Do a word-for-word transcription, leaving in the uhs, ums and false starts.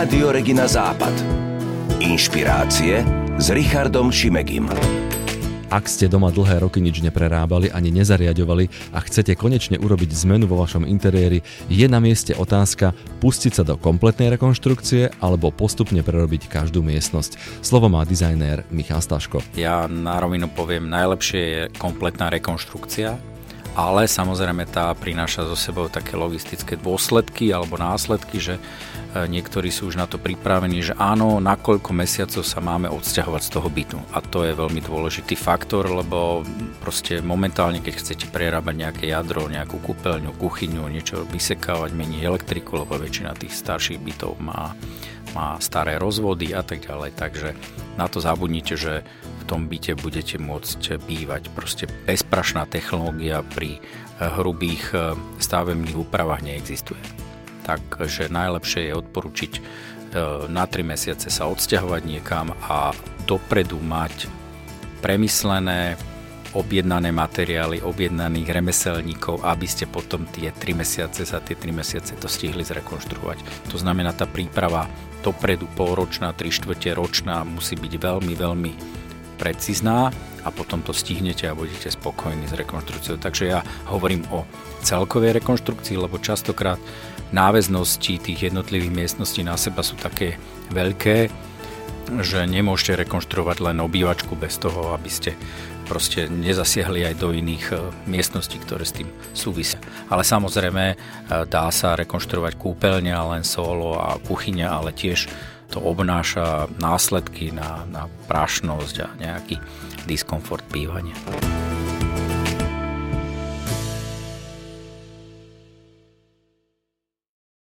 Rádio Regina Západ. Inšpirácie s Richardom Šimegim. Ak ste doma dlhé roky nič neprerábali ani nezariaďovali a chcete konečne urobiť zmenu vo vašom interiéri, je na mieste otázka pustiť sa do kompletnej rekonštrukcie alebo postupne prerobiť každú miestnosť. Slovo má dizajnér Michal Staško. Ja na rovinu poviem, najlepšie je kompletná rekonštrukcia, ale samozrejme tá prináša so sebou také logistické dôsledky alebo následky, že niektorí sú už na to pripravení, že áno, na koľko mesiacov sa máme odsťahovať z toho bytu. A to je veľmi dôležitý faktor, lebo proste momentálne, keď chcete prerábať nejaké jadro, nejakú kúpeľňu, kuchyňu, niečo vysekávať, meniť elektriku, lebo väčšina tých starších bytov má, má staré rozvody a tak ďalej. Takže na to zabudnite, že v tom byte budete môcť bývať. Proste bezprašná technológia pri hrubých stavebných úpravách neexistuje. Takže najlepšie je odporučiť na tri mesiace sa odsťahovať niekam a dopredu mať premyslené, objednané materiály, objednaných remeselníkov, aby ste potom tie tri mesiace za tie tri mesiace to stihli zrekonštruovať. To znamená, tá príprava dopredu polročná, tri štvrte ročná musí byť veľmi, veľmi precízna a potom to stihnete a budete spokojní s rekonštrukciou. Takže ja hovorím o celkovej rekonštrukcii, lebo častokrát náväznosti tých jednotlivých miestností na seba sú také veľké, že nemôžete rekonštruovať len obývačku bez toho, aby ste proste nezasiahli aj do iných miestností, ktoré s tým súvisia. Ale samozrejme dá sa rekonštruovať kúpeľňa, len solo a kuchyňa, ale tiež to obnáša následky na, na prašnosť a nejaký diskomfort bývania.